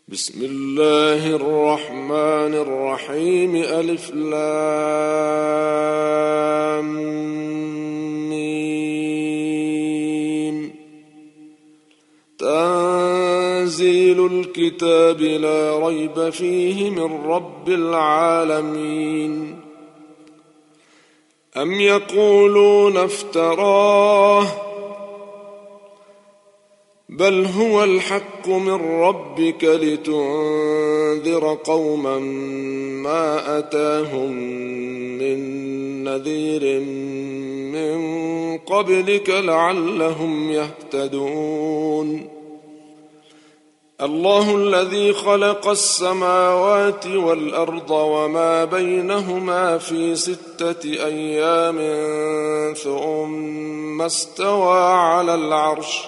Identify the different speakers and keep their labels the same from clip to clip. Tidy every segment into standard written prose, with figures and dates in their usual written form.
Speaker 1: بسم الله الرحمن الرحيم. ألف لام ميم. تنزيل الكتاب لا ريب فيه من رب العالمين. أم يقولون افتراه بل هو الحق من ربك لتنذر قوما ما أتاهم من نذير من قبلك لعلهم يهتدون. الله الذي خلق السماوات والأرض وما بينهما في 6 أيام ثم استوى على العرش.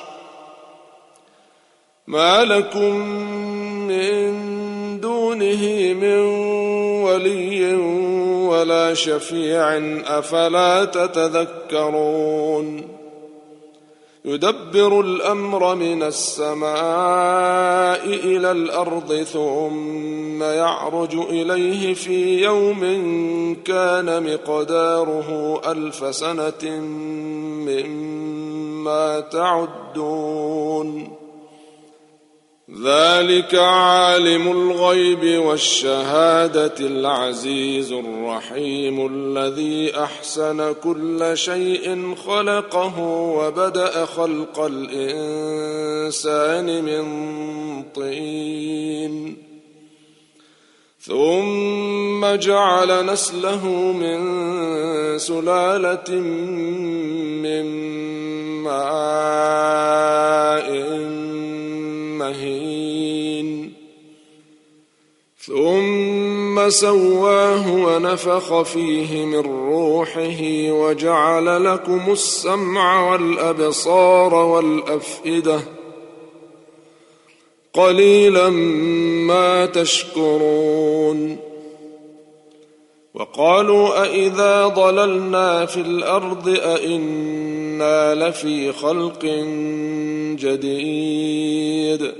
Speaker 1: ما لكم من دونه من ولي ولا شفيع أفلا تتذكرون. يدبر الأمر من السماء إلى الأرض ثم يعرج إليه في يوم كان مقداره 1000 سنة مما تعدون. ذلك عالم الغيب والشهادة العزيز الرحيم الذي أحسن كل شيء خلقه وبدأ خلق الإنسان من طين ثم جعل نسله من سلالة من ماء مهين ثم سواه ونفخ فيه من روحه وجعل لكم السمع والأبصار والأفئدة قليلا ما تشكرون. وقالوا أإذا ضللنا في الأرض أإنا لفي خلق جديد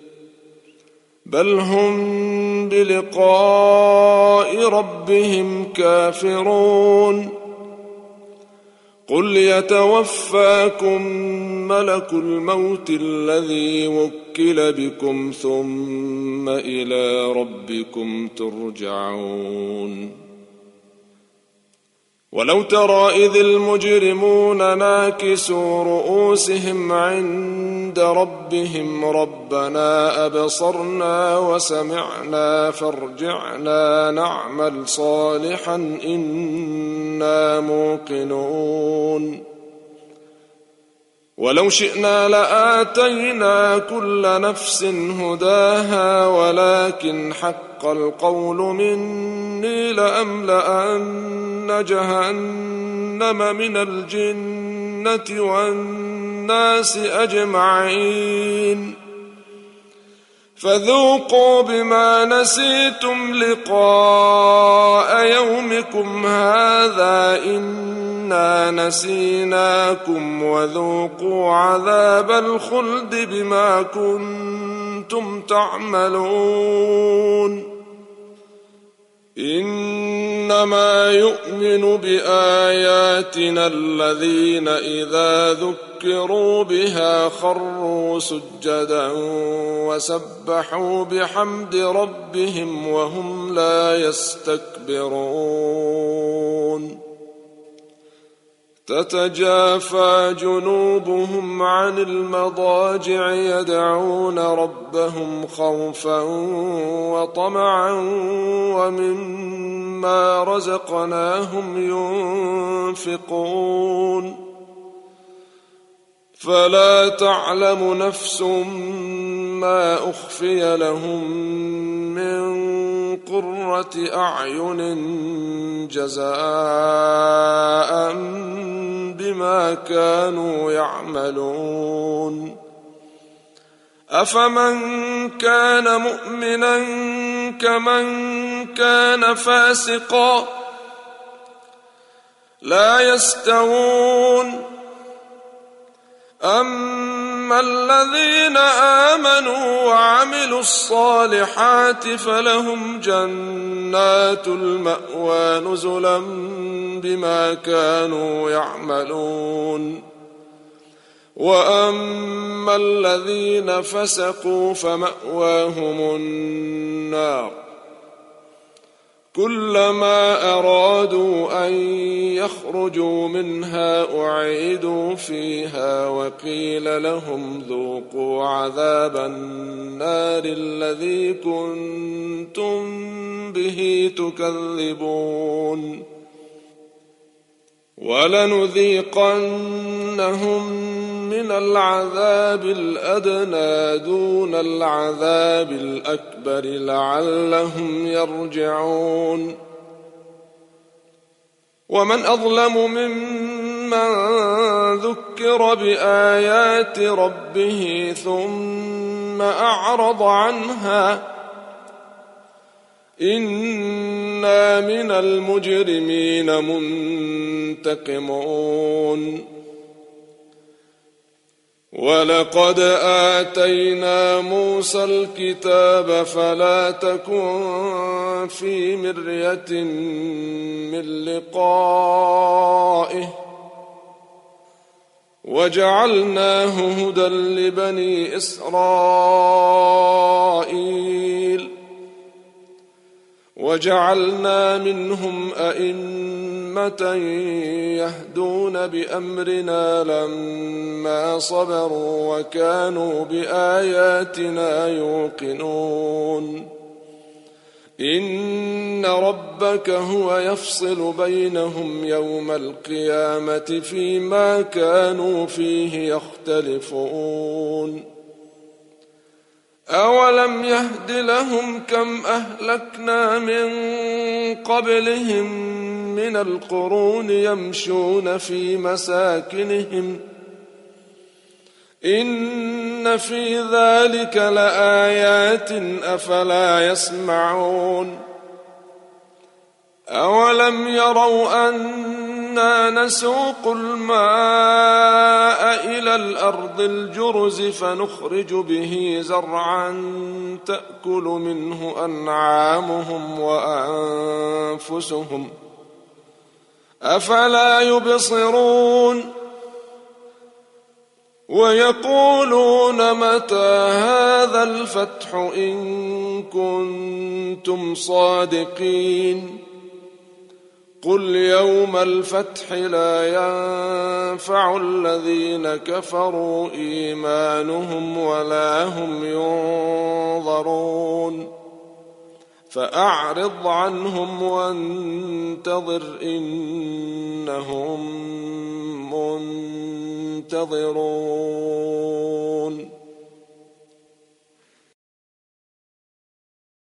Speaker 1: بل هم بلقاء ربهم كافرون. قل يتوفاكم ملك الموت الذي وكل بكم ثم إلى ربكم ترجعون. ولو ترى إذ المجرمون ناكسوا رؤوسهم عند ربهم ربنا أبصرنا وسمعنا فارجعنا نعمل صالحا إنا موقنون. ولو شئنا لآتينا كل نفس هداها ولكن حق القول مني لأملأن جهنم من الجنة والناس أجمعين. فذوقوا بما نسيتم لقاء يومكم هذا إنا نسيناكم وذوقوا عذاب الخلد بما كنتم تعملون. إنما يؤمن بآياتنا الذين إذا ذكروا بها خروا سجدا وسبحوا بحمد ربهم وهم لا يستكبرون. تتجافى جنوبهم عن المضاجع يدعون ربهم خوفا وطمعا ومما رزقناهم ينفقون. فلا تعلم نفس ما أخفي لهم من قرة أعين جزاء بما كانوا يعملون. أفمن كان مؤمنا كمن كان فاسقا لا يستوون. أما فأما الذين آمنوا وعملوا الصالحات فلهم جنات المأوى نزلا بما كانوا يعملون. وأما الذين فسقوا فمأواهم النار كلما أرادوا أن يخرجوا منها أعيدوا فيها وقيل لهم ذوقوا عذاب النار الذي كنتم به تكذبون. ولنذيقنهم من العذاب الأدنى دون العذاب الأكبر لعلهم يرجعون. ومن أظلم ممن ذكر بآيات ربه ثم أعرض عنها إنا من المجرمين منتقمون. ولقد آتينا موسى الكتاب فلا تكن في مرية من لقائه وجعلناه هدى لبني إسرائيل وجعلنا منهم أئمة يهدون بأمرنا لما صبروا وكانوا بآياتنا يوقنون. إن ربك هو يفصل بينهم يوم القيامة فيما كانوا فيه يختلفون. أولم يهد لهم كم أهلكنا من قبلهم من القرون يمشون في مساكنهم إن في ذلك لآيات أفلا يسمعون. أولم يروا أنا نسوق الماء إلى الأرض الجرز فنخرج به زرعا تأكل منه أنعامهم وأنفسهم أفلا يبصرون. ويقولون متى هذا الفتح إن كنتم صادقين قل يوم الفتح لا ينفع الذين كفروا إيمانهم ولا هم ينظرون. فأعرض عنهم وانتظر إنهم منتظرون.